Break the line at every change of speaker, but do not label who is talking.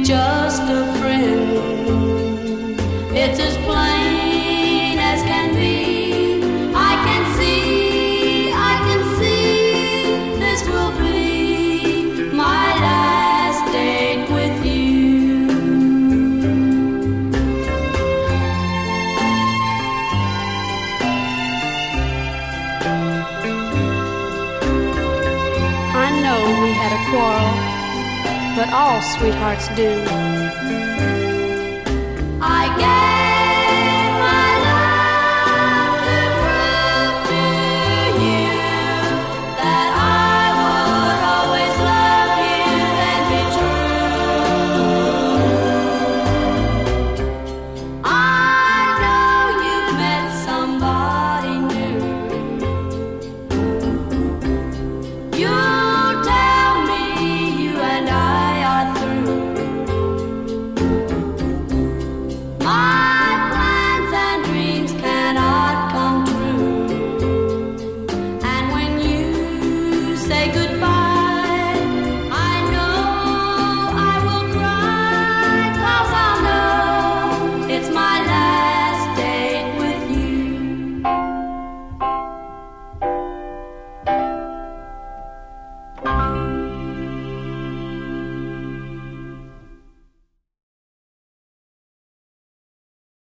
just a friend. It's as plain as can be. I can see this will be my last date with you. I know we had a quarrel, but all sweethearts do. I guess